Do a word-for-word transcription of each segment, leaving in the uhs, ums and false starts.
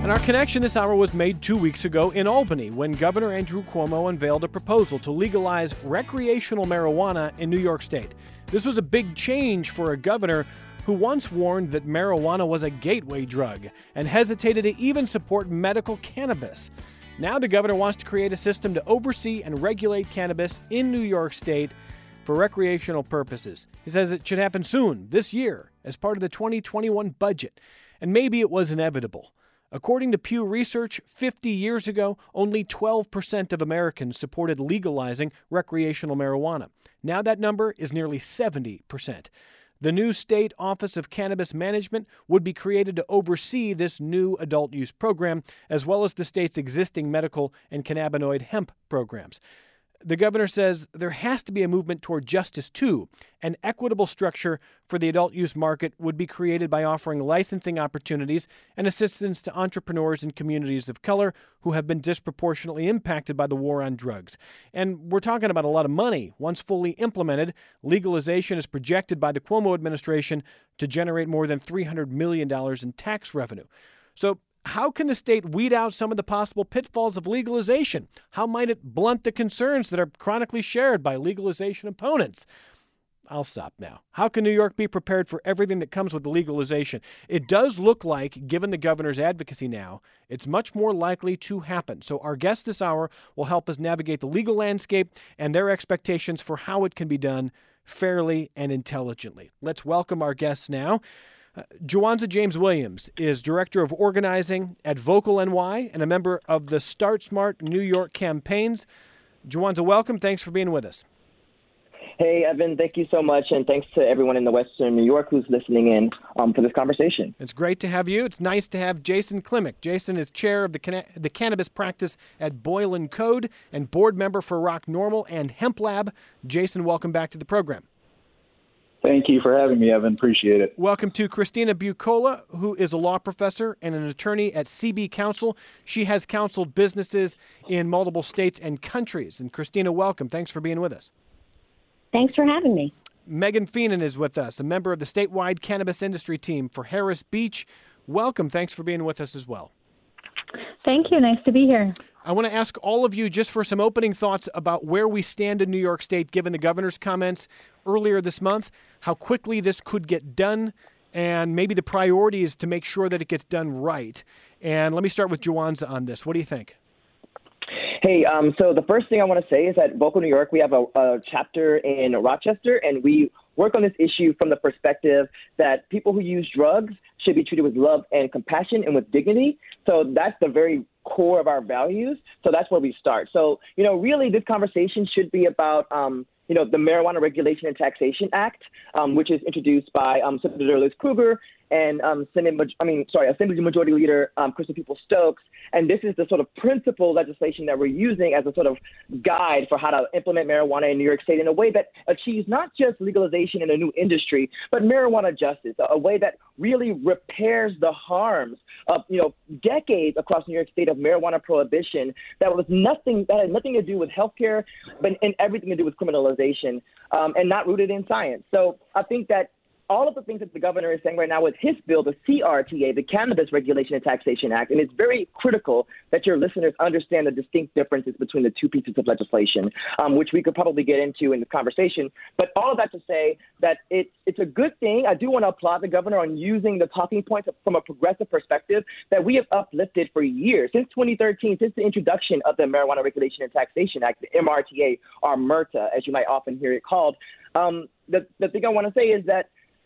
And our connection this hour was made two weeks ago in Albany when Governor Andrew Cuomo unveiled a proposal to legalize recreational marijuana in New York State. This was a big change for a governor who once warned that marijuana was a gateway drug and hesitated to even support medical cannabis. Now the governor wants to create a system to oversee and regulate cannabis in New York State for recreational purposes. He says it should happen soon, this year, as part of the twenty twenty-one budget. And maybe it was inevitable. According to Pew Research, fifty years ago, only twelve percent of Americans supported legalizing recreational marijuana. Now that number is nearly seventy percent. The new State Office of Cannabis Management would be created to oversee this new adult use program, as well as the state's existing medical and cannabinoid hemp programs. The governor says there has to be a movement toward justice, too. An equitable structure for the adult use market would be created by offering licensing opportunities and assistance to entrepreneurs in communities of color who have been disproportionately impacted by the war on drugs. And we're talking about a lot of money. Once fully implemented, legalization is projected by the Cuomo administration to generate more than three hundred million dollars in tax revenue. So how can the state weed out some of the possible pitfalls of legalization? How might it blunt the concerns that are chronically shared by legalization opponents? I'll stop now. How can New York be prepared for everything that comes with the legalization? It does look like, given the governor's advocacy now, it's much more likely to happen. So our guest this hour will help us navigate the legal landscape and their expectations for how it can be done fairly and intelligently. Let's welcome our guests now. Uh, Juwanza James Williams is Director of Organizing at Vocal N Y and a member of the Start Smart New York campaigns. Juwanza, welcome. Thanks for being with us. Hey, Evan, thank you so much, and thanks to everyone in the Western New York who's listening in um, for this conversation. It's great to have you. It's nice to have Jason Klimek. Jason is chair of the Can- the cannabis practice at Boyle and Code and board member for Rock Normal and Hemp Lab. Jason, welcome back to the program. Thank you for having me, Evan. Appreciate it. Welcome to Christina Bucola, who is a law professor and an attorney at C B Counsel. She has counseled businesses in multiple states and countries. And Christina, welcome. Thanks for being with us. Thanks for having me. Megan Feenan is with us, a member of the statewide cannabis industry team for Harris Beach. Welcome. Thanks for being with us as well. Thank you. Nice to be here. I want to ask all of you just for some opening thoughts about where we stand in New York State, given the governor's comments earlier this month, how quickly this could get done, and maybe the priority is to make sure that it gets done right. And let me start with Juwanza on this. What do you think? Hey, um, so the first thing I want to say is that Vocal New York, we have a, a chapter in Rochester, and we work on this issue from the perspective that people who use drugs should be treated with love and compassion and with dignity. So that's the very core of our values. So that's where we start. So, you know, really this conversation should be about, um, you know, the Marijuana Regulation and Taxation Act, um, which is introduced by um, Senator Liz Krueger and um, Senate, I mean, sorry, Assembly Majority Leader um, Crystal Peoples-Stokes. And this is the sort of principal legislation that we're using as a sort of guide for how to implement marijuana in New York State in a way that achieves not just legalization in a new industry, but marijuana justice, a way that really repairs the harms of, you know, decades across New York State of marijuana prohibition that was nothing, that had nothing to do with healthcare, but and everything to do with criminalization um, and not rooted in science. So I think that all of the things that the governor is saying right now with his bill, the C R T A, the Cannabis Regulation and Taxation Act, and it's very critical that your listeners understand the distinct differences between the two pieces of legislation, um, which we could probably get into in the conversation. But all of that to say that it's it's a good thing. I do want to applaud the governor on using the talking points from a progressive perspective that we have uplifted for years, since twenty thirteen, since the introduction of the Marijuana Regulation and Taxation Act, the M R T A, or MRTA, as you might often hear it called. Um, the, the thing I want to say is that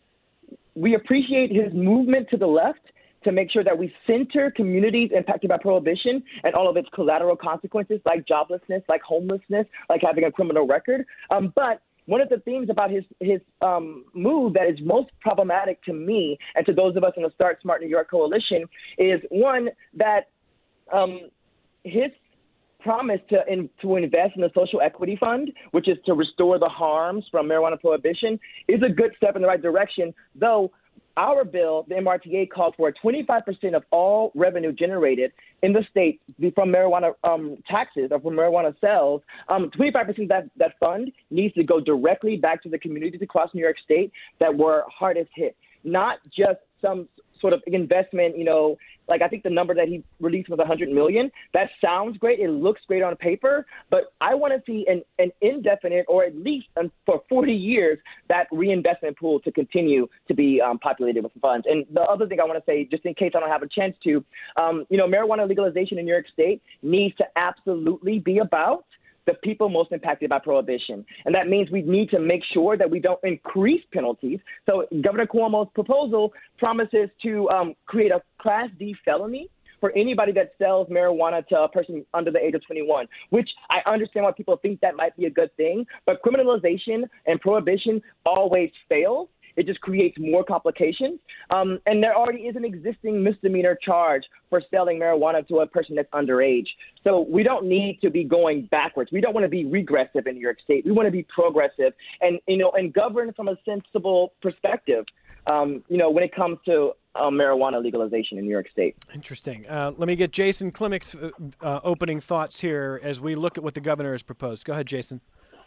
we appreciate his movement to the left to make sure that we center communities impacted by prohibition and all of its collateral consequences, like joblessness, like homelessness, like having a criminal record. Um, but one of the things about his his um, move that is most problematic to me and to those of us in the Start Smart New York Coalition is, one, that um, his promise to in, to invest in the Social Equity Fund, which is to restore the harms from marijuana prohibition, is a good step in the right direction, though our bill, the M R T A, calls for twenty-five percent of all revenue generated in the state from marijuana um, taxes or from marijuana sales. Um, twenty-five percent of that, that fund needs to go directly back to the communities across New York State that were hardest hit, not just some sort of investment, you know, like I think the number that he released was one hundred million. That sounds great. It looks great on paper, but I want to see an, an indefinite or at least for forty years that reinvestment pool to continue to be um, populated with funds. And the other thing I want to say, just in case I don't have a chance to, um, you know, marijuana legalization in New York State needs to absolutely be about the people most impacted by prohibition. And that means we need to make sure that we don't increase penalties. So Governor Cuomo's proposal promises to um, create a Class D felony for anybody that sells marijuana to a person under the age of twenty-one, which I understand why people think that might be a good thing, but criminalization and prohibition always fails. It just creates more complications. Um, and there already is an existing misdemeanor charge for selling marijuana to a person that's underage. So we don't need to be going backwards. We don't want to be regressive in New York State. We want to be progressive and, you know, and govern from a sensible perspective, um, you know, when it comes to uh, marijuana legalization in New York State. Interesting. Uh, let me get Jason Klimick's uh, uh, opening thoughts here as we look at what the governor has proposed. Go ahead, Jason.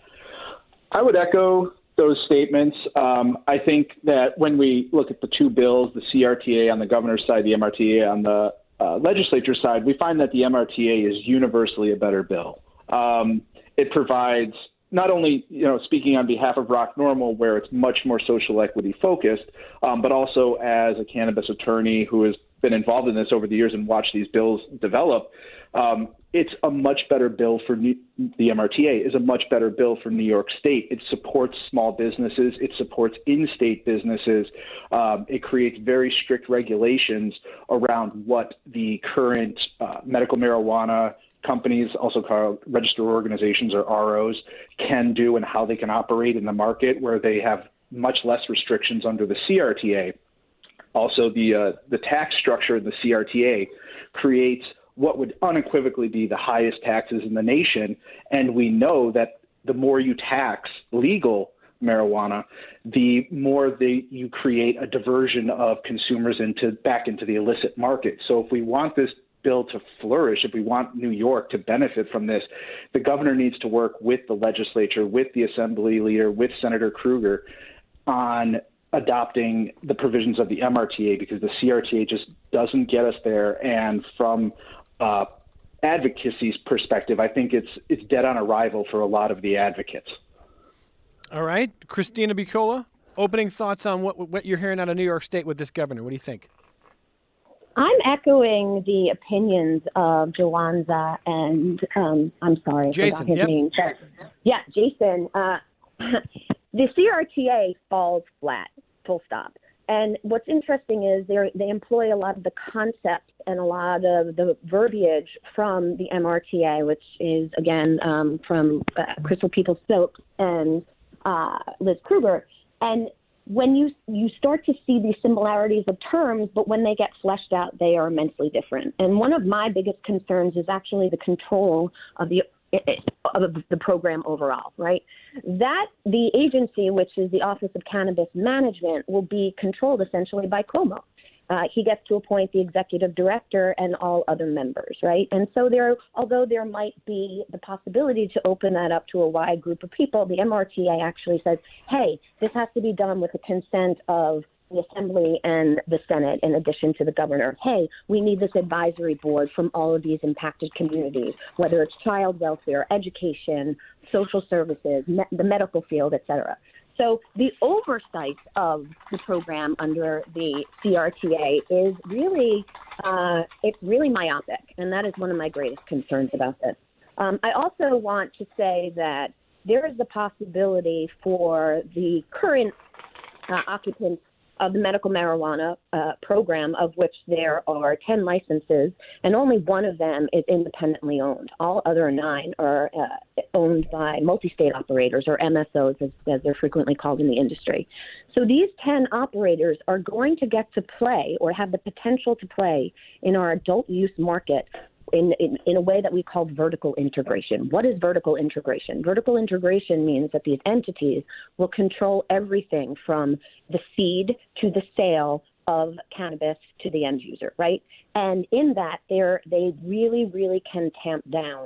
I would echo those statements. Um, I think that when we look at the two bills, the C R T A on the governor's side, the M R T A on the uh, legislature side, we find that the M R T A is universally a better bill. Um, it provides not only, you know, speaking on behalf of Rock Normal, where it's much more social equity focused, um, but also as a cannabis attorney who has been involved in this over the years and watched these bills develop, um, it's a much better bill for New, the M R T A is a much better bill for New York State. It supports small businesses. It supports in-state businesses. Um, it creates very strict regulations around what the current uh, medical marijuana companies, also called registered organizations or R Os, can do and how they can operate in the market, where they have much less restrictions under the C R T A. Also, the uh, the tax structure of the C R T A creates what would unequivocally be the highest taxes in the nation. And we know that the more you tax legal marijuana, the more they, you create a diversion of consumers into back into the illicit market. So if we want this bill to flourish, if we want New York to benefit from this, the governor needs to work with the legislature, with the assembly leader, with Senator Kruger on adopting the provisions of the M R T A, because the C R T A just doesn't get us there. And from uh, advocacy's perspective, I think it's it's dead on arrival for a lot of the advocates. All right. Christina Bicola, opening thoughts on what what you're hearing out of New York State with this governor. What do you think? I'm echoing the opinions of Jawanza and, um, I'm sorry, I Jason, forgot his yep. name. Yeah, Jason. Uh, the C R T A falls flat, full stop. And what's interesting is they they employ a lot of the concepts and a lot of the verbiage from the M R T A, which is, again, um, from uh, Crystal Peoples-Stokes and uh, Liz Kruger. And when you you start to see these similarities of terms, but when they get fleshed out, they are immensely different. And one of my biggest concerns is actually the control of the of the program overall, right? That the agency, which is the Office of Cannabis Management, will be controlled essentially by Cuomo. Uh, he gets to appoint the executive director and all other members, right? And so there, although there might be the possibility to open that up to a wide group of people, the M R T A actually says, hey, this has to be done with the consent of the Assembly and the Senate, in addition to the governor. Hey, we need this advisory board from all of these impacted communities, whether it's child welfare, education, social services, me- the medical field, et cetera. So the oversight of the program under the C R T A is really, uh, it's really myopic, and that is one of my greatest concerns about this. Um, I also want to say that there is the possibility for the current uh, occupants of the medical marijuana uh, program, of which there are ten licenses, and only one of them is independently owned. All other nine are uh, owned by multi-state operators, or M S Os, as, as they're frequently called in the industry. So these ten operators are going to get to play, or have the potential to play, in our adult use market In, in, in a way that we call vertical integration. What is vertical integration? Vertical integration means that these entities will control everything from the seed to the sale of cannabis to the end user, right? And in that, they're, they really, really can tamp down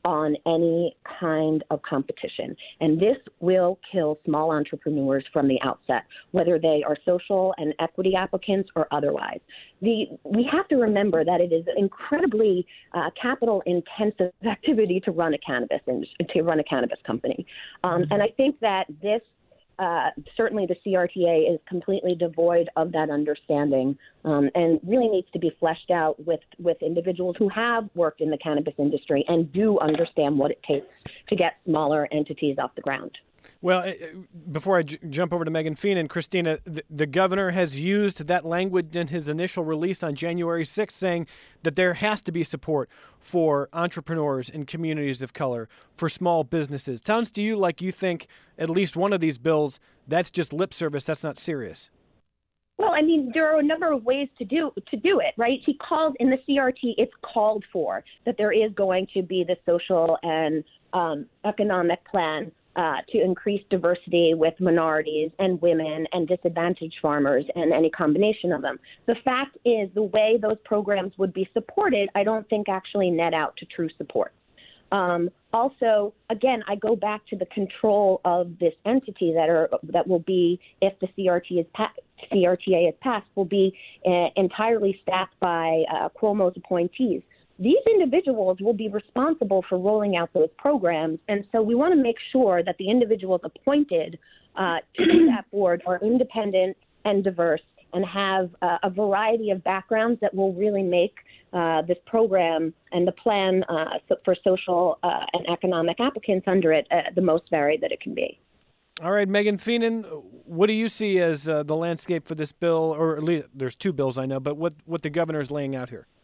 on any kind of competition. And this will kill small entrepreneurs from the outset, whether they are social and equity applicants or otherwise. The, we have to remember that it is incredibly uh, capital intensive activity to run a cannabis to run a cannabis company. Um, and I think that this Uh, certainly the C R T A is completely devoid of that understanding um, and really needs to be fleshed out with, with individuals who have worked in the cannabis industry and do understand what it takes to get smaller entities off the ground. Well, before I j- jump over to Megan Feenan, Christina, the, the governor has used that language in his initial release on January sixth, saying that there has to be support for entrepreneurs in communities of color, for small businesses. Sounds to you like you think at least one of these bills, that's just lip service, that's not serious. Well, I mean, there are a number of ways to do to do it, right? He called in the C R T, it's called for that there is going to be the social and um, economic plan Uh, to increase diversity with minorities and women and disadvantaged farmers and any combination of them. The fact is the way those programs would be supported, I don't think actually net out to true support. Um, also, again, I go back to the control of this entity that are that will be, if the C R T is pa- C R T A is passed, will be uh, entirely staffed by uh, Cuomo's appointees. These individuals will be responsible for rolling out those programs, and so we want to make sure that the individuals appointed uh, to that board are independent and diverse and have uh, a variety of backgrounds that will really make uh, this program and the plan uh, for social uh, and economic applicants under it uh, the most varied that it can be. All right, Megan Feenan, what do you see as uh, the landscape for this bill, or at least there's two bills I know, but what, what the governor is laying out here?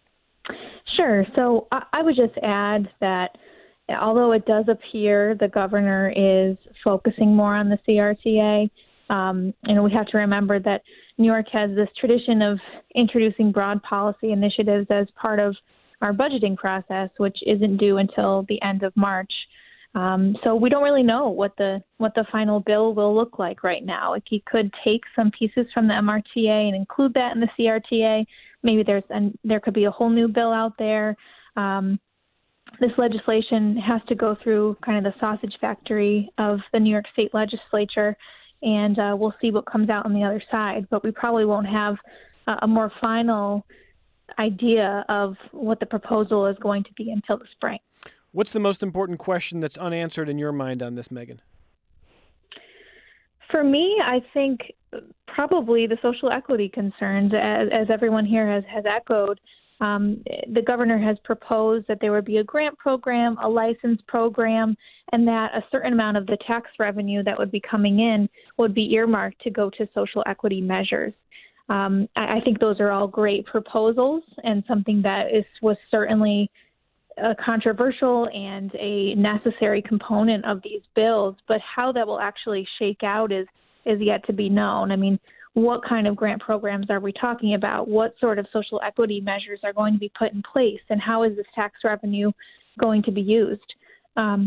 Sure. So I would just add that although it does appear the governor is focusing more on the C R T A, um, and we have to remember that New York has this tradition of introducing broad policy initiatives as part of our budgeting process, which isn't due until the end of March. Um, so we don't really know what the what the final bill will look like right now. Like he could take some pieces from the M R T A and include that in the C R T A. Maybe there's an, there could be a whole new bill out there. Um, this legislation has to go through kind of the sausage factory of the New York State Legislature, and uh, we'll see what comes out on the other side. But we probably won't have a, a more final idea of what the proposal is going to be until the spring. What's the most important question that's unanswered in your mind on this, Megan? For me, I think probably the social equity concerns, as, as everyone here has, has echoed. Um, the governor has proposed that there would be a grant program, a license program, and that a certain amount of the tax revenue that would be coming in would be earmarked to go to social equity measures. Um, I, I think those are all great proposals and something that is was certainly a controversial and a necessary component of these bills, but how that will actually shake out is is yet to be known. I mean, what kind of grant programs are we talking about? What sort of social equity measures are going to be put in place, and how is this tax revenue going to be used? Um,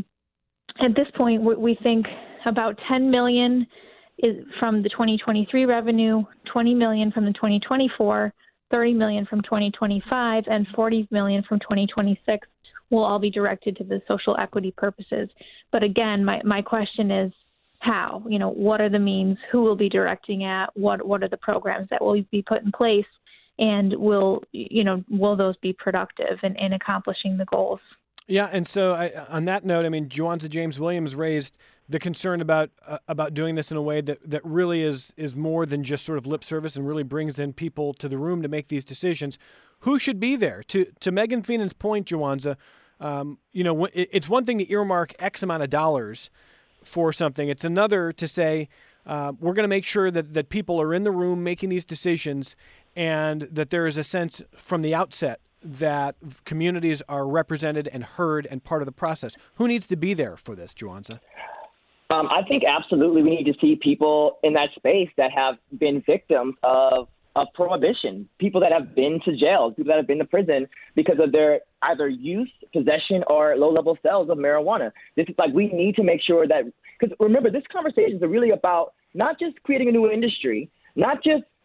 at this point, we think about ten million dollars is from the twenty twenty-three revenue, twenty million dollars from the twenty twenty-four, thirty million dollars from twenty twenty-five, and forty million dollars from twenty twenty-six will all be directed to the social equity purposes. But again, my, my question is how? You know, what are the means? Who will be directing at? What what are the programs that will be put in place? And will, you know, will those be productive in, in accomplishing the goals? Yeah, and so I, on that note, I mean, Juwanza James Williams raised the concern about uh, about doing this in a way that, that really is is more than just sort of lip service and really brings in people to the room to make these decisions. Who should be there? To to Megan Feenan's point, Juwanza, um, you know, it's one thing to earmark X amount of dollars for something. It's another to say uh, we're going to make sure that, that people are in the room making these decisions and that there is a sense from the outset that communities are represented and heard and part of the process. Who needs to be there for this, Juwanza? Um, I think absolutely we need to see people in that space that have been victims of of prohibition, people that have been to jail, people that have been to prison because of their either use, possession, or low-level sales of marijuana. This is like we need to make sure that, because remember, this conversation is really about not just creating a new industry, not just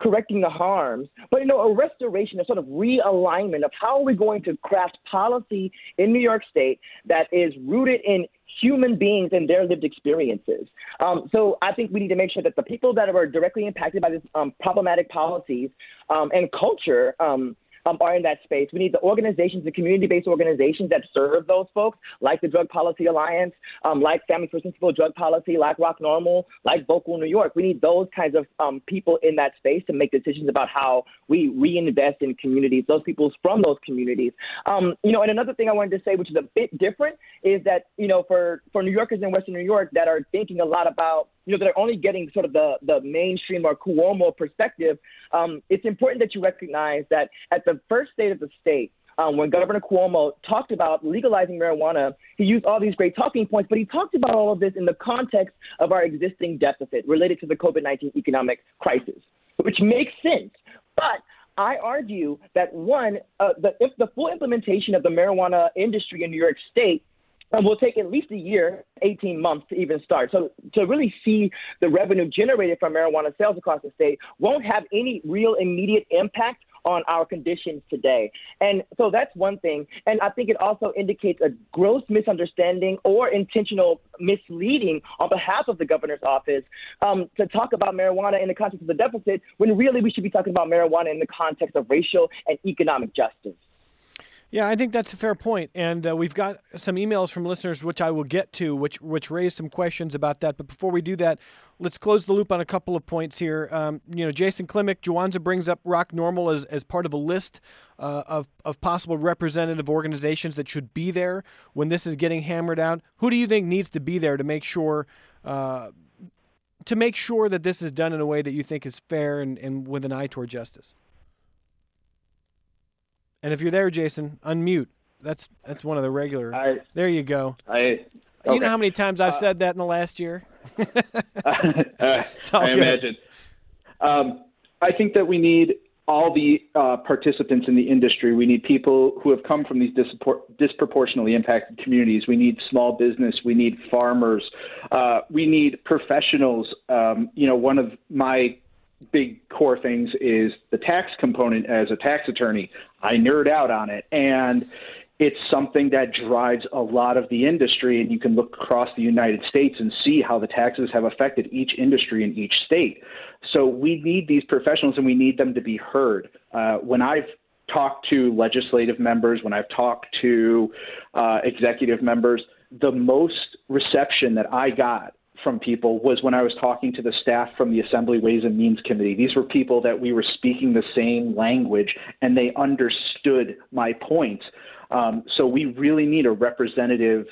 correcting the harms, but, you know, a restoration, a sort of realignment of how are we going to craft policy in New York State that is rooted in human beings and their lived experiences. Um, so I think we need to make sure that the people that are directly impacted by these um, problematic policies um, and culture um, Um, are in that space. We need the organizations, the community-based organizations that serve those folks, like the Drug Policy Alliance, um, like Family First Principle Drug Policy, like Rock Normal, like Vocal New York. We need those kinds of um, people in that space to make decisions about how we reinvest in communities, those people from those communities. Um, you know, and another thing I wanted to say, which is a bit different, is that, you know, for, for New Yorkers in Western New York that are thinking a lot about, you know, they're only getting sort of the, the mainstream or Cuomo perspective, um, it's important that you recognize that at the first state of the state, um, when Governor Cuomo talked about legalizing marijuana, he used all these great talking points, but he talked about all of this in the context of our existing deficit related to the COVID nineteen economic crisis, which makes sense. But I argue that, one, uh, the, if the full implementation of the marijuana industry in New York State and will take at least a year, eighteen months to even start. So to really see the revenue generated from marijuana sales across the state won't have any real immediate impact on our conditions today. And so that's one thing. And I think it also indicates a gross misunderstanding or intentional misleading on behalf of the governor's office um, to talk about marijuana in the context of the deficit, when really we should be talking about marijuana in the context of racial and economic justice. Yeah, I think that's a fair point. And uh, we've got some emails from listeners, which I will get to, which which raise some questions about that. But before we do that, let's close the loop on a couple of points here. Um, you know, Jason Klimek, Juwanza brings up Rock Normal as, as part of a list uh, of, of possible representative organizations that should be there when this is getting hammered out. Who do you think needs to be there to make sure uh, to make sure that this is done in a way that you think is fair and, and with an eye toward justice? And if you're there, Jason, unmute. That's that's one of the regular. I, there you go. I, okay. You know how many times I've uh, said that in the last year? uh, I good. imagine. Um, I think that we need all the uh, participants in the industry. We need people who have come from these dispor- disproportionately impacted communities. We need small business. We need farmers. Uh, we need professionals. Um, you know, one of my big core things is the tax component. As a tax attorney, I nerd out on it, and it's something that drives a lot of the industry. And you can look across the United States and see how the taxes have affected each industry in each state. So we need these professionals, and we need them to be heard. Uh, when I've talked to legislative members, when I've talked to uh, executive members, the most reception that I got from people was when I was talking to the staff from the Assembly Ways and Means Committee. These were people that we were speaking the same language, and they understood my points. Um, so we really need a representative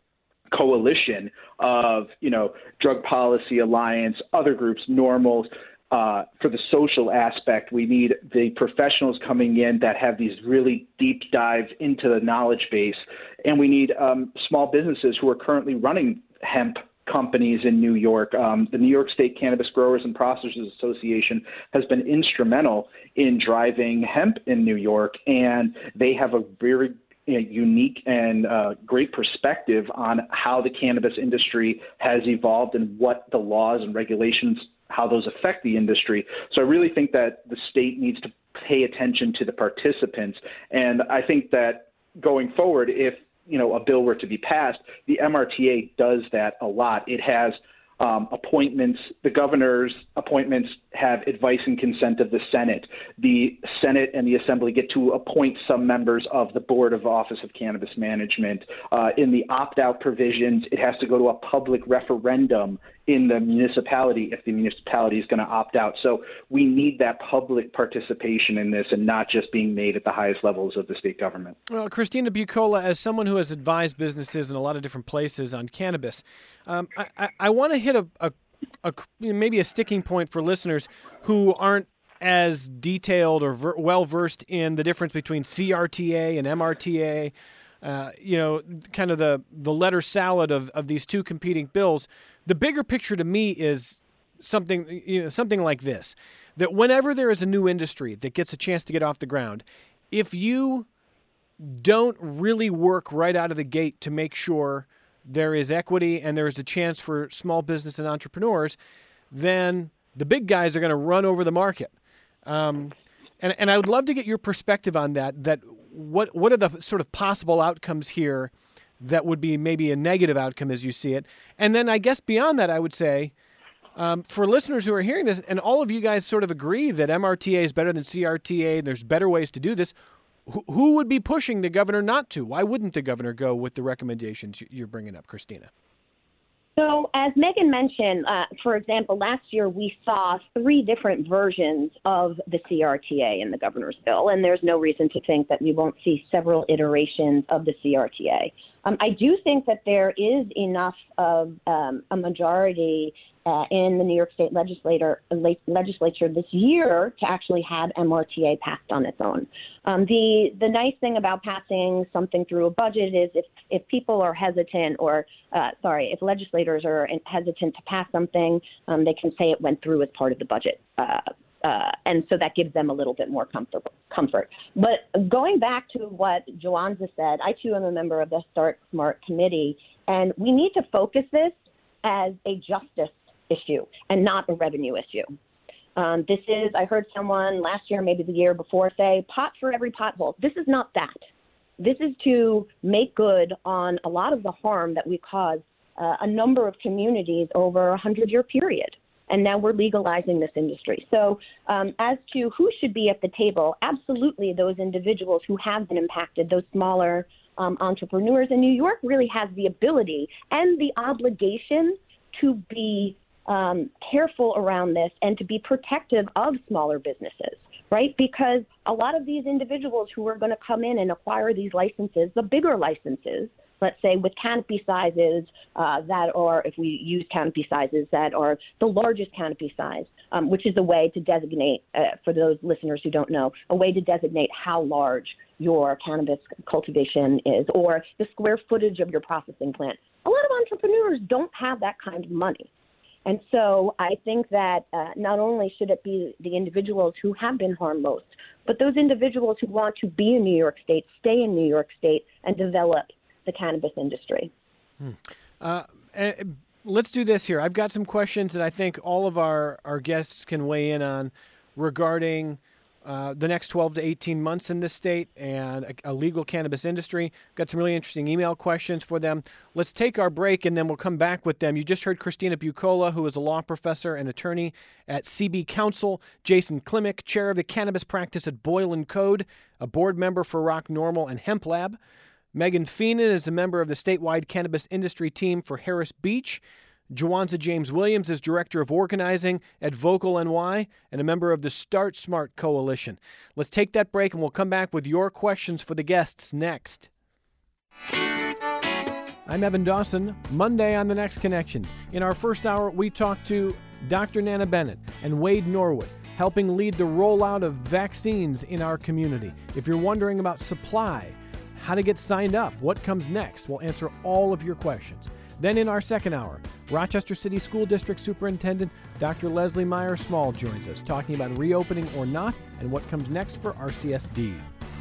coalition of, you know, Drug Policy Alliance, other groups, Normals. Uh, for the social aspect, we need the professionals coming in that have these really deep dives into the knowledge base. And we need um, small businesses who are currently running hemp companies in New York. Um, the New York State Cannabis Growers and Processors Association has been instrumental in driving hemp in New York, and they have a very you know, unique and uh, great perspective on how the cannabis industry has evolved and what the laws and regulations, how those affect the industry. So I really think that the state needs to pay attention to the participants. And I think that going forward, if you know, a bill were to be passed, the M R T A does that a lot. It has um, appointments. The governor's appointments have advice and consent of the Senate. The Senate and the Assembly get to appoint some members of the Board of Office of Cannabis Management. Uh, in the opt-out provisions, it has to go to a public referendum in the municipality if the municipality is going to opt out. So we need that public participation in this and not just being made at the highest levels of the state government. Well, Christina Bucola, as someone who has advised businesses in a lot of different places on cannabis, um, I, I, I want to hit a, a, a maybe a sticking point for listeners who aren't as detailed or ver- well-versed in the difference between C R T A and M R T A, uh, you know, kind of the, the letter salad of, of these two competing bills. The bigger picture to me is something, you know, something like this, that whenever there is a new industry that gets a chance to get off the ground, if you don't really work right out of the gate to make sure there is equity and there is a chance for small business and entrepreneurs, then the big guys are going to run over the market. Um, and, and I would love to get your perspective on that, that what what are the sort of possible outcomes here that would be maybe a negative outcome as you see it? And then I guess beyond that, I would say, um, for listeners who are hearing this, and all of you guys sort of agree that M R T A is better than C R T A, and there's better ways to do this, who, who would be pushing the governor not to? Why wouldn't the governor go with the recommendations you're bringing up, Christina? So as Megan mentioned, uh, for example, last year we saw three different versions of the C R T A in the governor's bill, and there's no reason to think that we won't see several iterations of the C R T A. Um, I do think that there is enough of um, a majority uh, in the New York State legislator, legislature this year to actually have M R T A passed on its own. Um, the the nice thing about passing something through a budget is if, if people are hesitant or, uh, sorry, if legislators are hesitant to pass something, um, they can say it went through as part of the budget. Uh, uh, and so that gives them a little bit more comfort. comfort. But going back to what Joanza said, I too am a member of the Start Smart Committee, and we need to focus this as a justice issue and not a revenue issue. Um, this is, I heard someone last year, maybe the year before, say, pot for every pothole. This is not that. This is to make good on a lot of the harm that we caused uh, a number of communities over a hundred-year period. And now we're legalizing this industry. So um, as to who should be at the table, absolutely those individuals who have been impacted, those smaller um, entrepreneurs. And New York really has the ability and the obligation to be Um, careful around this and to be protective of smaller businesses, right? Because a lot of these individuals who are going to come in and acquire these licenses, the bigger licenses, let's say with canopy sizes uh, that are, if we use canopy sizes, that are the largest canopy size, um, which is a way to designate, uh, for those listeners who don't know, a way to designate how large your cannabis cultivation is or the square footage of your processing plant. A lot of entrepreneurs don't have that kind of money. And so I think that uh, not only should it be the individuals who have been harmed most, but those individuals who want to be in New York State, stay in New York State, and develop the cannabis industry. Hmm. Uh, let's do this here. I've got some questions that I think all of our, our guests can weigh in on regarding Uh, the next twelve to eighteen months in this state and a, a legal cannabis industry. Got some really interesting email questions for them. Let's take our break and then we'll come back with them. You just heard Christina Buccola, who is a law professor and attorney at C B Counsel, Jason Klimek, chair of the cannabis practice at Boyle and Code, a board member for Rock Normal and Hemp Lab. Megan Feenan is a member of the statewide cannabis industry team for Harris Beach. Joanza James Williams is Director of Organizing at Vocal N Y and a member of the Start Smart Coalition. Let's take that break and we'll come back with your questions for the guests next. I'm Evan Dawson. Monday on The Next Connections. In our first hour, we talk to Doctor Nana Bennett and Wade Norwood, helping lead the rollout of vaccines in our community. If you're wondering about supply, how to get signed up, what comes next, we'll answer all of your questions. Then in our second hour, Rochester City School District Superintendent Doctor Leslie Meyer-Small joins us, talking about reopening or not and what comes next for R C S D.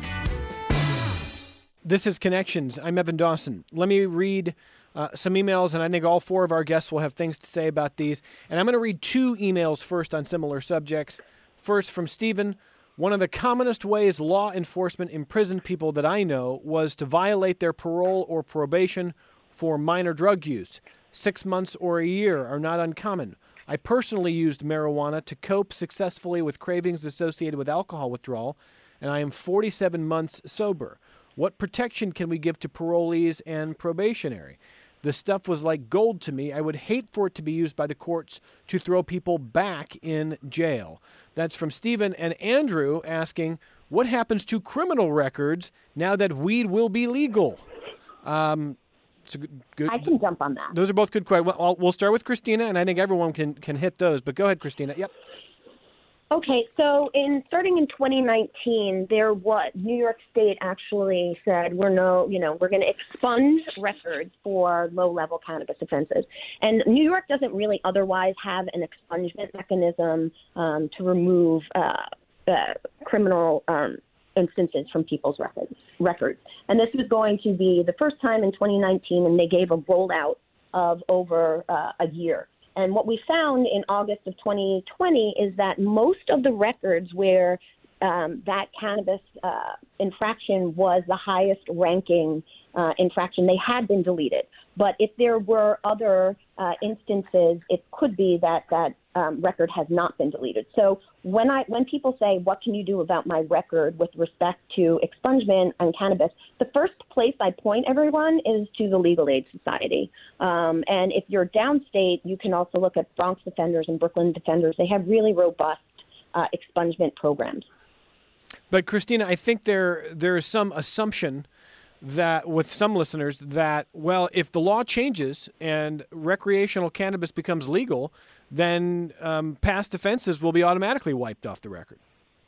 This is Connections. I'm Evan Dawson. Let me read uh, some emails, and I think all four of our guests will have things to say about these. And I'm going to read two emails first on similar subjects. First, from Stephen. One of the commonest ways law enforcement imprisoned people that I know was to violate their parole or probation for minor drug use. Six months or a year are not uncommon. I personally used marijuana to cope successfully with cravings associated with alcohol withdrawal, and I am forty-seven months sober. What protection can we give to parolees and probationary? The stuff was like gold to me. I would hate for it to be used by the courts to throw people back in jail. That's from Stephen. And Andrew asking, what happens to criminal records now that weed will be legal? Um, It's a good, good, I can jump on that. Those are both good questions. Well, we'll start with Christina, and I think everyone can, can hit those. But go ahead, Christina. Yep. Okay, so in starting in twenty nineteen, there was New York State actually said we're no, you know, we're going to expunge records for low-level cannabis offenses, and New York doesn't really otherwise have an expungement mechanism um, to remove uh, uh, criminal Um, instances from people's records. records. And this was going to be the first time in twenty nineteen, and they gave a rollout of over uh, a year. And what we found in August of twenty twenty is that most of the records where um, that cannabis uh, infraction was the highest ranking uh, infraction, they had been deleted. But if there were other uh, instances, it could be that that um, record has not been deleted. So when I when people say, what can you do about my record with respect to expungement on cannabis, the first place I point everyone is to the Legal Aid Society. Um, and if you're downstate, you can also look at Bronx Defenders and Brooklyn Defenders. They have really robust uh, expungement programs. But Christina, I think there there is some assumption that with some listeners that, well, if the law changes and recreational cannabis becomes legal, then um, past offenses will be automatically wiped off the record.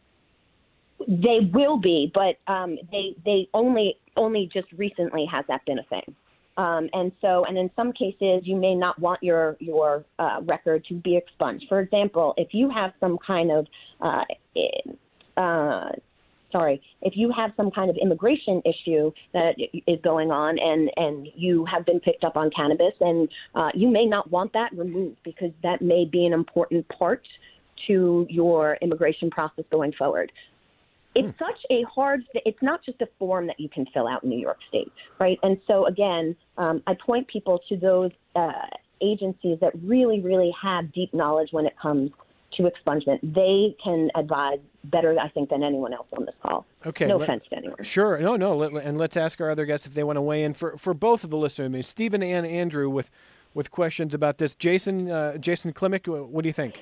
They will be, but um, they they only only just recently has that been a thing. Um, and so, and in some cases, you may not want your your uh, record to be expunged. For example, if you have some kind of uh, uh, sorry, if you have some kind of immigration issue that is going on and, and you have been picked up on cannabis, and uh, you may not want that removed because that may be an important part to your immigration process going forward. It's hmm. such a hard, it's not just a form that you can fill out in New York State, right? And so, again, um, I point people to those uh, agencies that really, really have deep knowledge when it comes to expungement. They can advise better, I think, than anyone else on this call. Okay. No let, offense to anyone. Sure. No, no. Let, and let's ask our other guests if they want to weigh in for, for both of the listeners. I mean, Stephen and Andrew with with questions about this. Jason, uh, Jason Klimek, what do you think?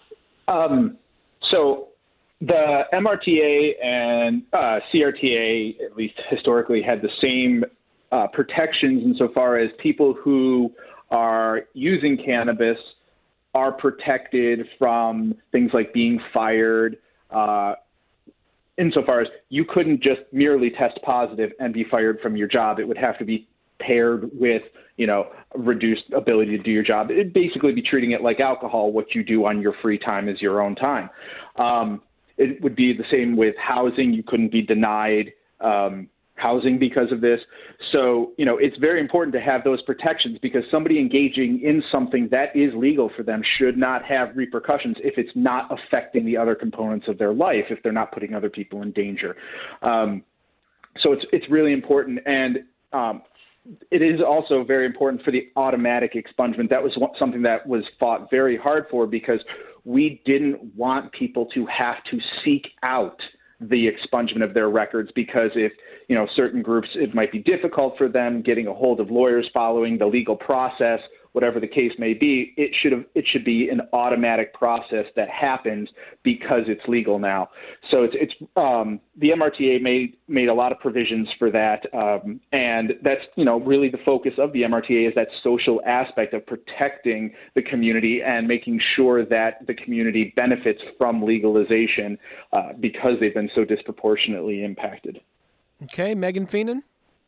Um, so the M R T A and uh, C R T A, at least historically, had the same uh, protections insofar as people who are using cannabis are protected from things like being fired, uh, insofar as you couldn't just merely test positive and be fired from your job. It would have to be paired with, you know, reduced ability to do your job. It'd basically be treating it like alcohol. What you do on your free time is your own time. Um, it would be the same with housing. You couldn't be denied um, housing because of this. So, you know, it's very important to have those protections because somebody engaging in something that is legal for them should not have repercussions if it's not affecting the other components of their life, if they're not putting other people in danger. Um, so it's it's really important. And um, it is also very important for the automatic expungement. That was something that was fought very hard for because we didn't want people to have to seek out the expungement of their records because if, you know, certain groups, it might be difficult for them getting a hold of lawyers following the legal process, whatever the case may be. It should have, it should be an automatic process that happens because it's legal now. So it's, it's um, the M R T A made made a lot of provisions for that, um, and that's, you know, really the focus of the M R T A is that social aspect of protecting the community and making sure that the community benefits from legalization uh, because they've been so disproportionately impacted. Okay, Megan Feenan.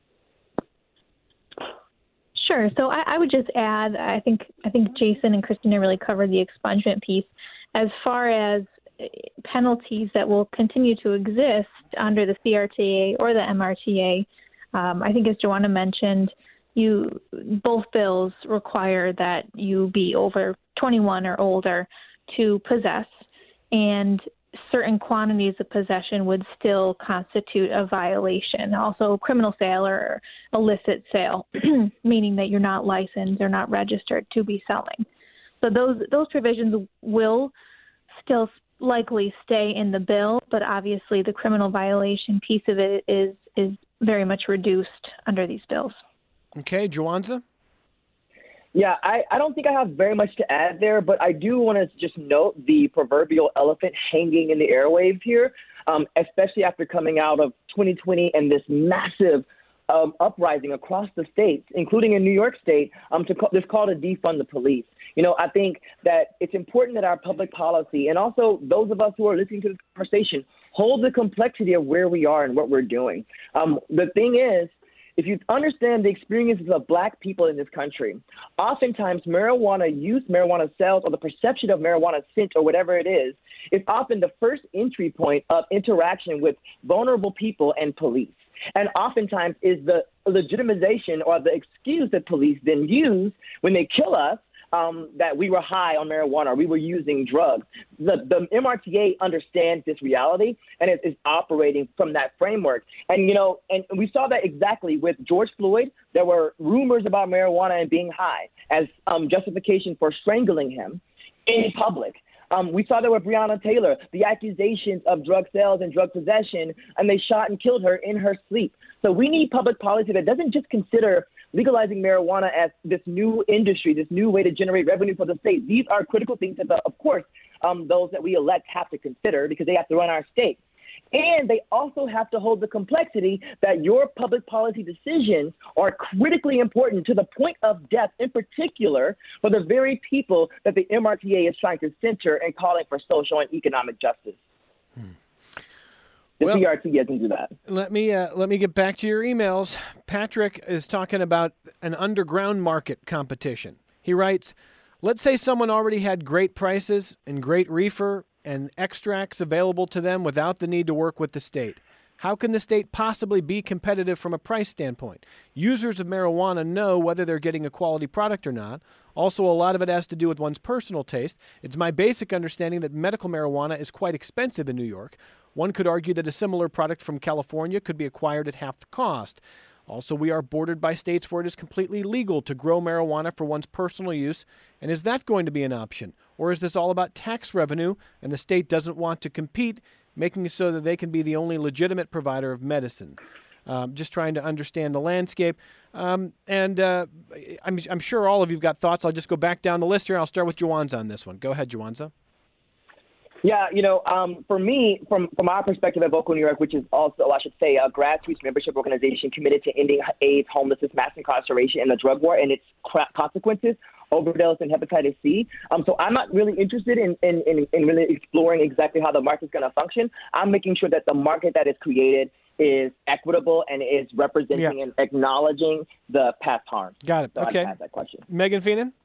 Sure. So I, I would just add, I think I think Jason and Christina really covered the expungement piece. As far as penalties that will continue to exist under the C R T A or the M R T A, um, I think as Joanna mentioned, you both bills require that you be over twenty-one or older to possess, and certain quantities of possession would still constitute a violation. Also, criminal sale or illicit sale, meaning that you're not licensed or not registered to be selling. So those those provisions will still likely stay in the bill, but obviously the criminal violation piece of it is is very much reduced under these bills. Okay, Juwanza? Yeah, I, I don't think I have very much to add there, but I do want to just note the proverbial elephant hanging in the airwaves here, um, especially after coming out of twenty twenty and this massive um, uprising across the states, including in New York State, um, to call, this call to defund the police. You know, I think that it's important that our public policy and also those of us who are listening to this conversation hold the complexity of where we are and what we're doing. Um, the thing is, if you understand the experiences of Black people in this country, oftentimes marijuana use, marijuana sales, or the perception of marijuana scent or whatever it is, is often the first entry point of interaction with vulnerable people and police. And oftentimes is the legitimization or the excuse that police then use when they kill us um, that we were high on marijuana or we were using drugs. The, the M R T A understands this reality and is, is operating from that framework. And, you know, and we saw that exactly with George Floyd. There were rumors about marijuana and being high as um, justification for strangling him in public. Um, we saw that with Breonna Taylor, the accusations of drug sales and drug possession, and they shot and killed her in her sleep. So we need public policy that doesn't just consider legalizing marijuana as this new industry, this new way to generate revenue for the state. These are critical things that, the, of course, um, those that we elect have to consider because they have to run our state. And they also have to hold the complexity that your public policy decisions are critically important to the point of death, in particular, for the very people that the M R T A is trying to center and calling for social and economic justice. Hmm. The well, C R T A doesn't do that. Let me uh, let me get back to your emails. Patrick is talking about an underground market competition. He writes, let's say someone already had great prices and great reefer and extracts available to them without the need to work with the state. How can the state possibly be competitive from a price standpoint? Users of marijuana know whether they're getting a quality product or not. Also, a lot of it has to do with one's personal taste. It's my basic understanding that medical marijuana is quite expensive in New York. One could argue that a similar product from California could be acquired at half the cost. Also, we are bordered by states where it is completely legal to grow marijuana for one's personal use. And is that going to be an option? Or is this all about tax revenue and the state doesn't want to compete, making it so that they can be the only legitimate provider of medicine? Um, just trying to understand the landscape. Um, and uh, I'm, I'm sure all of you have got thoughts. I'll just go back down the list here. I'll start with Juwanza on this one. Go ahead, Juwanza. Yeah, you know, um, for me, from, from our perspective at Vocal New York, which is also, I should say, a grassroots membership organization committed to ending AIDS, homelessness, mass incarceration, and the drug war and its consequences, overdose and hepatitis C. Um, so I'm not really interested in, in, in, in really exploring exactly how the market's going to function. I'm making sure that the market that is created is equitable and is representing yeah. and acknowledging the past harm. Got it. So okay. I'd ask that question. Megan Feenan?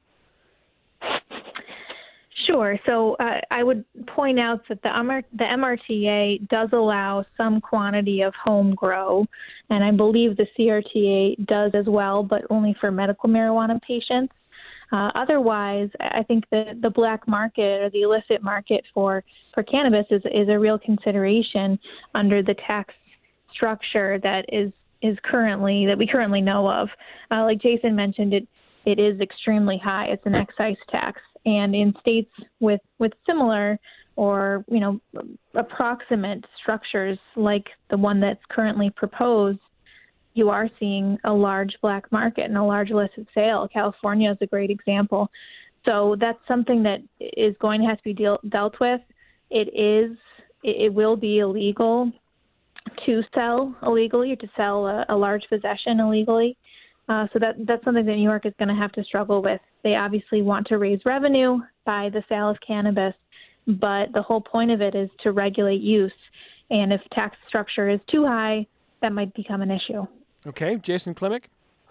Sure. So uh, I would point out that the, M R- the M R T A does allow some quantity of home grow, and I believe the C R T A does as well, but only for medical marijuana patients. Uh, otherwise, I think the, the black market or the illicit market for, for cannabis is, is a real consideration under the tax structure that is, is currently that we currently know of. Uh, like Jason mentioned, it it is extremely high. It's an excise tax. And in states with, with similar or, you know, approximate structures like the one that's currently proposed, you are seeing a large black market and a large illicit sale. California is a great example. So that's something that is going to have to be deal, dealt with. It is, it, it will be illegal to sell illegally or to sell a, a large possession illegally. Uh, so that that's something that New York is going to have to struggle with. They obviously want to raise revenue by the sale of cannabis, but the whole point of it is to regulate use. And if tax structure is too high, that might become an issue. Okay, Jason Klimek?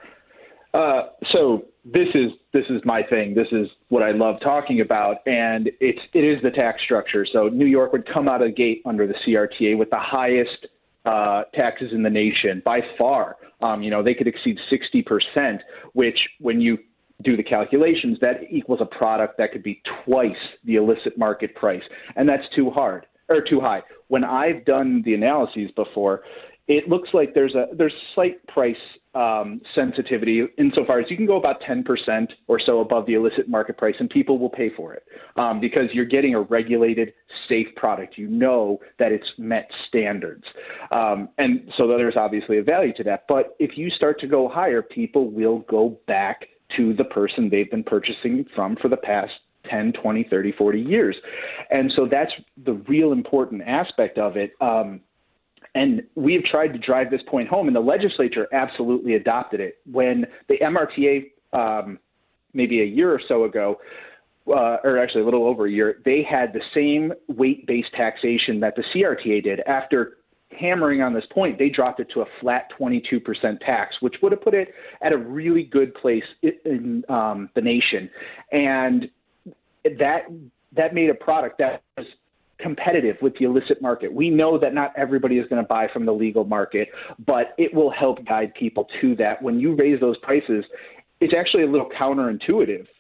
Uh, so this is this is my thing. This is what I love talking about, and it's it is the tax structure. So New York would come out of the gate under the C R T A with the highest uh, taxes in the nation by far. Um, you know, they could exceed sixty percent, which when you do the calculations, that equals a product that could be twice the illicit market price. And that's too hard or too high. When I've done the analyses before, it looks like there's a there's slight price um, sensitivity insofar as you can go about ten percent or so above the illicit market price, and people will pay for it um, because you're getting a regulated, safe product. You know that it's met standards. Um, and so there's obviously a value to that. But if you start to go higher, people will go back to the person they've been purchasing from for the past ten, twenty, thirty, forty years. And so that's the real important aspect of it. Um, And we have tried to drive this point home, and the legislature absolutely adopted it. When the M R T A, um, maybe a year or so ago, uh, or actually a little over a year, they had the same weight-based taxation that the C R T A did. After hammering on this point, they dropped it to a flat twenty-two percent tax, which would have put it at a really good place in um, the nation. And that that made a product that was competitive with the illicit market. We know that not everybody is going to buy from the legal market, but it will help guide people to that. When you raise those prices, it's actually a little counterintuitive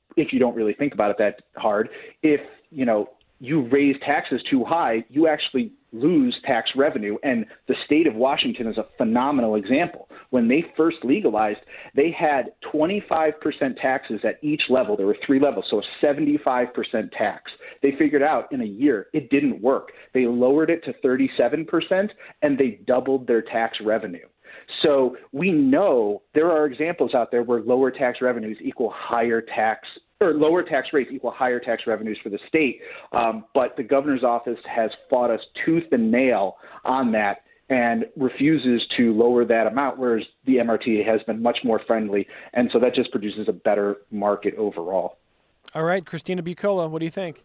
if you don't really think about it that hard, if, you know, you raise taxes too high, you actually lose tax revenue. And the state of Washington is a phenomenal example. When they first legalized, they had twenty-five percent taxes at each level. There were three levels, so a seventy-five percent tax. They figured out in a year it didn't work. They lowered it to thirty-seven percent, and they doubled their tax revenue. So we know there are examples out there where lower tax revenues equal higher tax or lower tax rates equal higher tax revenues for the state. Um, but the governor's office has fought us tooth and nail on that and refuses to lower that amount, whereas the M R T A has been much more friendly. And so that just produces a better market overall. All right, Christina Buccola, what do you think?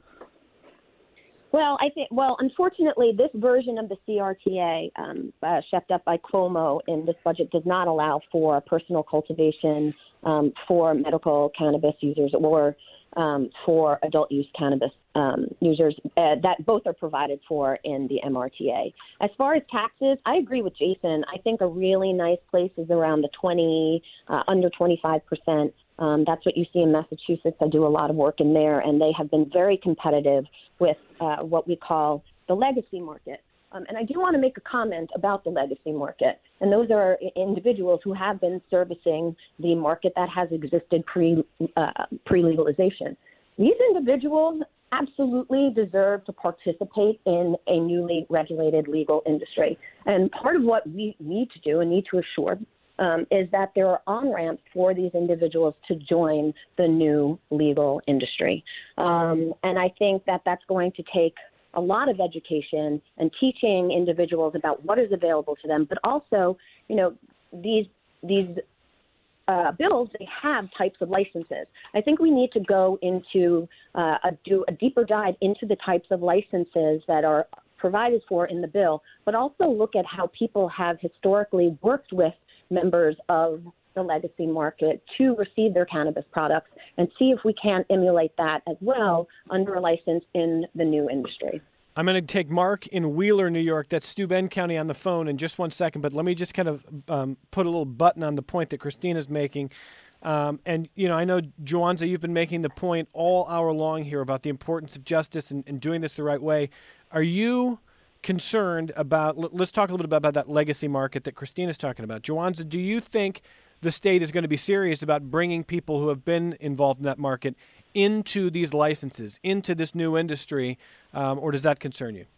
Well, I think, well, unfortunately, this version of the C R T A, um, uh, chefed up by Cuomo in this budget, does not allow for personal cultivation um, for medical cannabis users or um, for adult use cannabis um, users. Uh, that both are provided for in the M R T A. As far as taxes, I agree with Jason. I think a really nice place is around the twenty, uh, under twenty-five percent. Um, that's what you see in Massachusetts. I do a lot of work in there, and they have been very competitive with uh, what we call the legacy market. Um, and I do want to make a comment about the legacy market. And those are individuals who have been servicing the market that has existed pre, uh, pre-legalization. These individuals absolutely deserve to participate in a newly regulated legal industry. And part of what we need to do and need to assure Um, is that there are on-ramps for these individuals to join the new legal industry. Um, and I think that that's going to take a lot of education and teaching individuals about what is available to them, but also, you know, these these uh, bills, they have types of licenses. I think we need to go into uh, a, do a deeper dive into the types of licenses that are provided for in the bill, but also look at how people have historically worked with members of the legacy market to receive their cannabis products and see if we can emulate that as well under a license in the new industry. I'm going to take Mark in Wheeler, New York. That's Steuben County on the phone in just one second, but let me just kind of um, put a little button on the point that Christina's making. Um, and, you know, I know, Juwanza, you've been making the point all hour long here about the importance of justice and, and doing this the right way. Are you concerned about, let's talk a little bit about that legacy market that Christina's talking about. Juwanza, do you think the state is going to be serious about bringing people who have been involved in that market into these licenses, into this new industry, um, or does that concern you?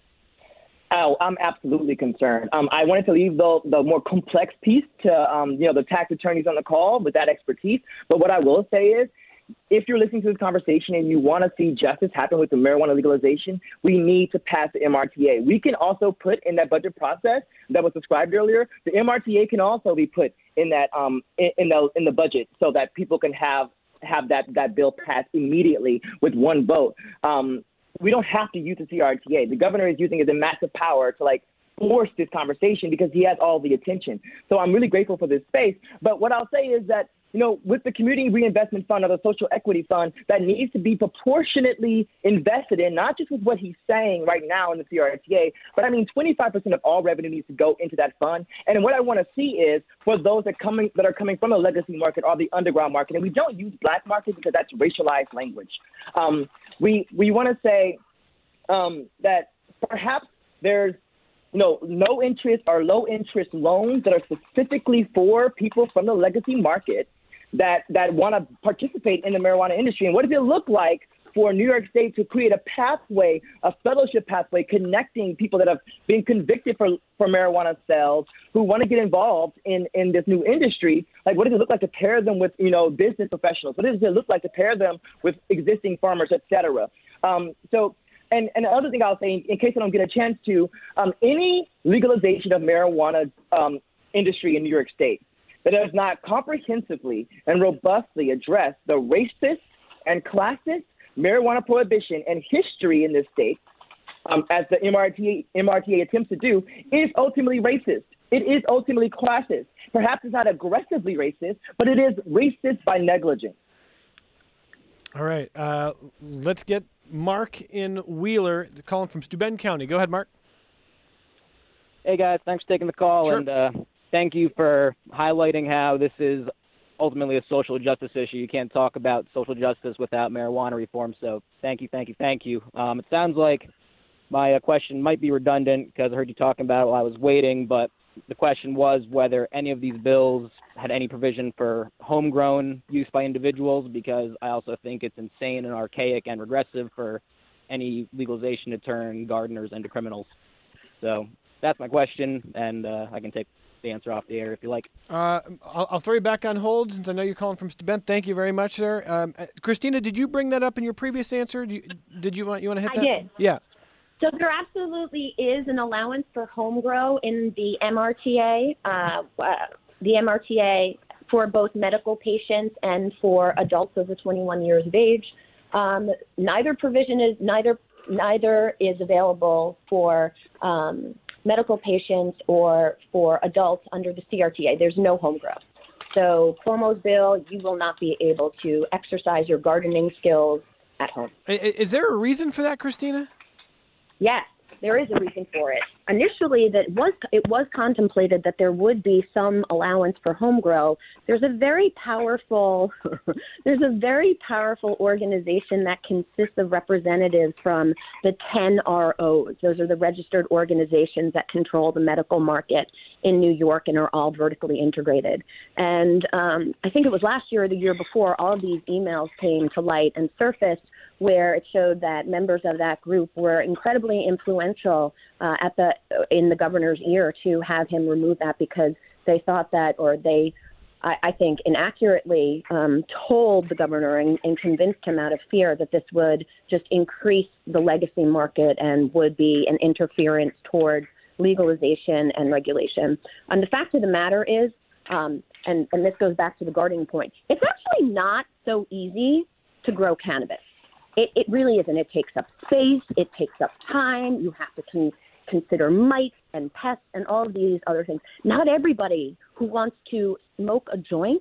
Oh, I'm absolutely concerned. Um, I wanted to leave the, the more complex piece to, um, you know, the tax attorneys on the call with that expertise. But what I will say is, if you're listening to this conversation and you want to see justice happen with the marijuana legalization, we need to pass the M R T A. We can also put in that budget process that was described earlier. The M R T A can also be put in that um, in, in the in the budget so that people can have have that, that bill passed immediately with one vote. Um, we don't have to use the C R T A. The governor is using his massive power to like force this conversation because he has all the attention. So I'm really grateful for this space. But what I'll say is that, you know, with the Community Reinvestment Fund or the Social Equity Fund, that needs to be proportionately invested in, not just with what he's saying right now in the C R T A, but I mean, twenty-five percent of all revenue needs to go into that fund. And what I want to see is for those that coming that are coming from the legacy market or the underground market, and we don't use black market because that's racialized language. Um, we we want to say um, that perhaps there's you know, no interest or low interest loans that are specifically for people from the legacy market that, that want to participate in the marijuana industry. And what does it look like for New York State to create a pathway, a fellowship pathway connecting people that have been convicted for, for marijuana sales who want to get involved in, in this new industry? Like, what does it look like to pair them with, you know, business professionals? What does it look like to pair them with existing farmers, et cetera? Um, so, And, and the other thing I'll say, in case I don't get a chance to, um, any legalization of marijuana um, industry in New York State that does not comprehensively and robustly address the racist and classist marijuana prohibition and history in this state, um, as the M R T A, M R T A attempts to do, is ultimately racist. It is ultimately classist. Perhaps it's not aggressively racist, but it is racist by negligence. All right. Uh, let's get Mark in Wheeler, calling from Steuben County. Go ahead, Mark. Hey, guys. Thanks for taking the call. Sure. And uh, thank you for highlighting how this is ultimately a social justice issue. You can't talk about social justice without marijuana reform. So thank you, thank you, thank you. Um, it sounds like my uh, question might be redundant because I heard you talking about it while I was waiting, but the question was whether any of these bills had any provision for homegrown use by individuals, because I also think it's insane and archaic and regressive for any legalization to turn gardeners into criminals. So that's my question, and uh, I can take the answer off the air if you like. Uh, I'll, I'll throw you back on hold since I know you're calling from Bent. Thank you very much, sir. Um, uh, Christina, did you bring that up in your previous answer? Do you, did you want you want to hit I that? I did. Yeah. So there absolutely is an allowance for home grow in the M R T A, uh, uh, the M R T A for both medical patients and for adults over twenty-one years of age. Um, neither provision is neither neither is available for um, medical patients or for adults under the C R T A. There's no home grow. So Cuomo's bill, you will not be able to exercise your gardening skills at home. Is there a reason for that, Christina? Yes, there is a reason for it. Initially, that was it was contemplated that there would be some allowance for home grow. There's a very powerful there's a very powerful organization that consists of representatives from the ten R Os. Those are the registered organizations that control the medical market in New York and are all vertically integrated. And um, I think it was last year or the year before, all of these emails came to light and surfaced, where it showed that members of that group were incredibly influential uh, at the in the governor's ear to have him remove that, because they thought that, or they, I, I think, inaccurately um, told the governor and, and convinced him out of fear that this would just increase the legacy market and would be an interference towards legalization and regulation. And the fact of the matter is, um, and, and this goes back to the gardening point, it's actually not so easy to grow cannabis. It, it really isn't. It takes up space. It takes up time. You have to con- consider mites and pests and all of these other things. Not everybody who wants to smoke a joint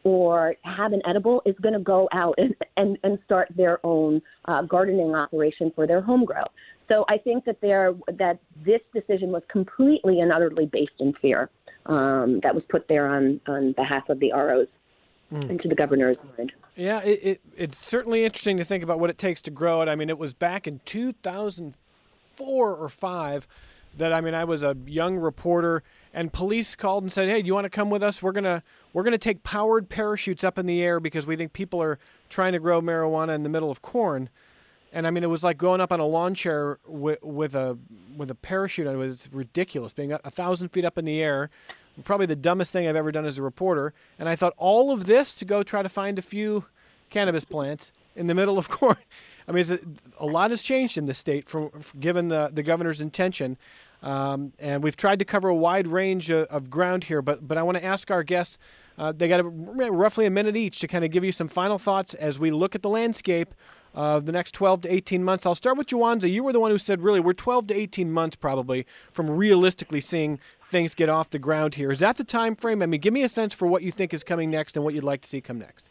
or have an edible is going to go out and, and, and start their own uh, gardening operation for their home grow. So I think that there that this decision was completely and utterly based in fear um, that was put there on, on behalf of the R Os mm. and to the governor's mind. Yeah, it, it it's certainly interesting to think about what it takes to grow it. I mean, it was back in two thousand four or five that, I mean, I was a young reporter, and police called and said, "Hey, do you want to come with us? We're gonna we're gonna take powered parachutes up in the air because we think people are trying to grow marijuana in the middle of corn." And I mean, it was like going up on a lawn chair with, with a with a parachute. It was ridiculous, being a, a thousand feet up in the air. Probably the dumbest thing I've ever done as a reporter. And I thought, all of this to go try to find a few cannabis plants in the middle of corn. I mean, it's a, a lot has changed in the state from, from given the, the governor's intention. Um, and we've tried to cover a wide range of, of ground here. But but I want to ask our guests, uh, they got a, roughly a minute each to kind of give you some final thoughts as we look at the landscape of the next twelve to eighteen months. I'll start with Juwanza. You were the one who said, really, we're twelve to eighteen months probably from realistically seeing things get off the ground here. Is that the time frame? I mean, give me a sense for what you think is coming next and what you'd like to see come next.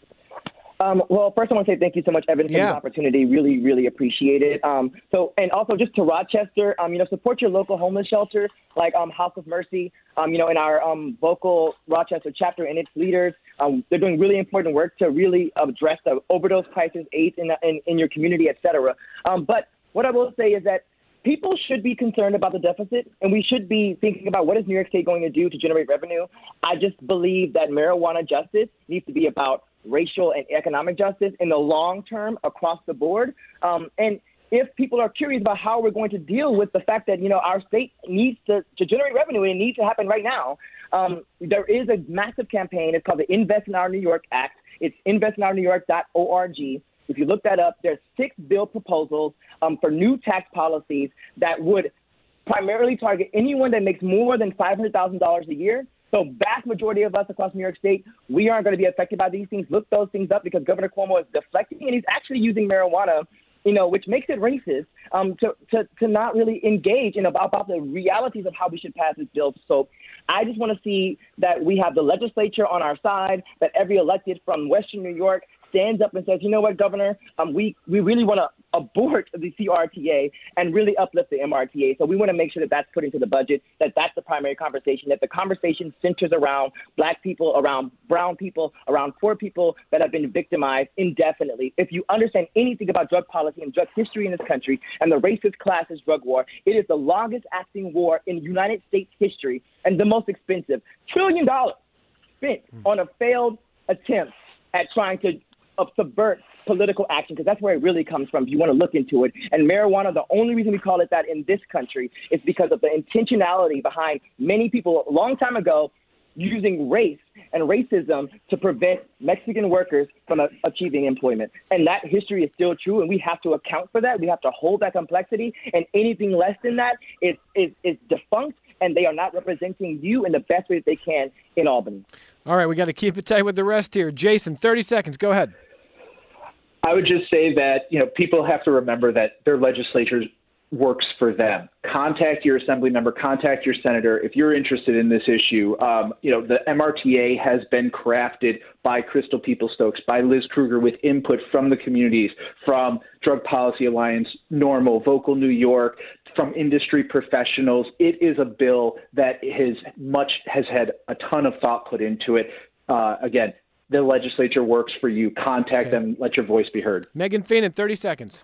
Um, well, first I want to say thank you so much, Evan, for yeah. this opportunity. Really, really appreciate it. Um, so, and also just to Rochester, um, you know, support your local homeless shelters like um, House of Mercy. Um, you know, in our um, local Rochester chapter and its leaders, um, they're doing really important work to really address the overdose crisis, AIDS in, in, in your community, et cetera. Um, but what I will say is that people should be concerned about the deficit, and we should be thinking about what is New York State going to do to generate revenue. I just believe that marijuana justice needs to be about racial and economic justice in the long term across the board. Um, and if people are curious about how we're going to deal with the fact that, you know, our state needs to, to generate revenue, and it needs to happen right now, um, there is a massive campaign. It's called the Invest in Our New York Act. It's invest in our new york dot org. If you look that up, there's six bill proposals um, for new tax policies that would primarily target anyone that makes more than five hundred thousand dollars a year. So vast majority of us across New York State, we aren't going to be affected by these things. Look those things up because Governor Cuomo is deflecting, and he's actually using marijuana, you know, which makes it racist, um, to, to, to not really engage in about, about the realities of how we should pass this bill. So I just want to see that we have the legislature on our side, that every elected from Western New York stands up and says, you know what, Governor, um, we, we really want to abort the C R T A and really uplift the M R T A. So we want to make sure that that's put into the budget, that that's the primary conversation, that the conversation centers around Black people, around brown people, around poor people that have been victimized indefinitely. If you understand anything about drug policy and drug history in this country and the racist classist drug war, it is the longest acting war in United States history and the most expensive. Trillion dollars spent on a failed attempt at trying to uh, subvert political action, because that's where it really comes from if you want to look into it. And marijuana, the only reason we call it that in this country is because of the intentionality behind many people a long time ago using race and racism to prevent Mexican workers from uh, achieving employment. And that history is still true, and we have to account for that. We have to hold that complexity, and anything less than that is, is, is defunct, and they are not representing you in the best way that they can in Albany. All right, we got to keep it tight with the rest here. Jason, thirty seconds. Go ahead. I would just say that, you know, people have to remember that their legislature works for them. Contact your assembly member, contact your senator if you're interested in this issue. Um, you know, the M R T A has been crafted by Crystal Peoples-Stokes, by Liz Kruger, with input from the communities, from Drug Policy Alliance, NORML, Vocal New York, from industry professionals. It is a bill that has much has had a ton of thought put into it. Uh, again, the legislature works for you. Contact okay. them. Let your voice be heard. Megan Feenan, thirty seconds.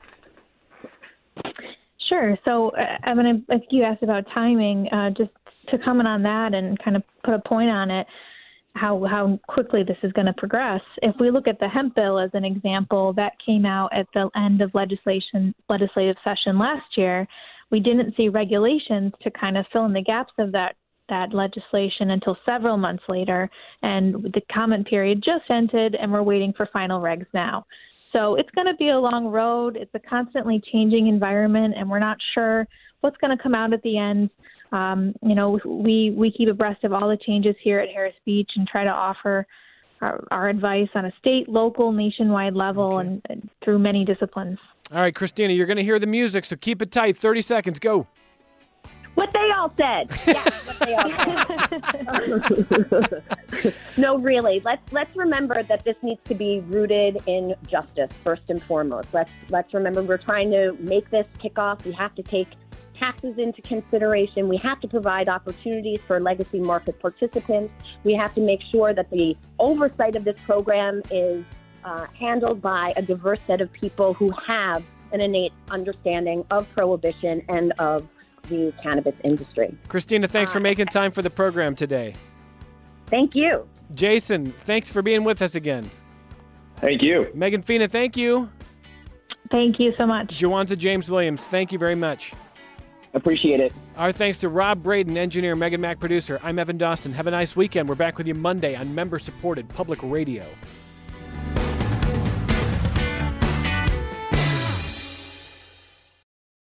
Sure. So, uh, Evan, I think you asked about timing. Uh, just to comment on that and kind of put a point on it, how how quickly this is going to progress. If we look at the hemp bill as an example, that came out at the end of legislation legislative session last year. We didn't see regulations to kind of fill in the gaps of that that legislation until several months later, and the comment period just ended, and we're waiting for final regs now. So it's going to be a long road. It's a constantly changing environment, and we're not sure what's going to come out at the end. Um, you know, we we keep abreast of all the changes here at Harris Beach and try to offer our, our advice on a state, local, nationwide level, okay. and, and through many disciplines. All right, Christina, you're going to hear the music, so keep it tight. thirty seconds, go. What they all said. Yeah, what they all said. No, really. Let's let's remember that this needs to be rooted in justice first and foremost. Let's let's remember we're trying to make this kick off. We have to take taxes into consideration. We have to provide opportunities for legacy market participants. We have to make sure that the oversight of this program is uh, handled by a diverse set of people who have an innate understanding of prohibition and of the cannabis industry. Christina, thanks uh, for making time for the program today. Thank you. Jason, thanks for being with us again. Thank you. Megan Feenan, thank you. Thank you so much. Juwanza James Williams, thank you very much. Appreciate it. Our thanks to Rob Braden, engineer, Megan Mack, producer. I'm Evan Dawson. Have a nice weekend. We're back with you Monday on member-supported public radio.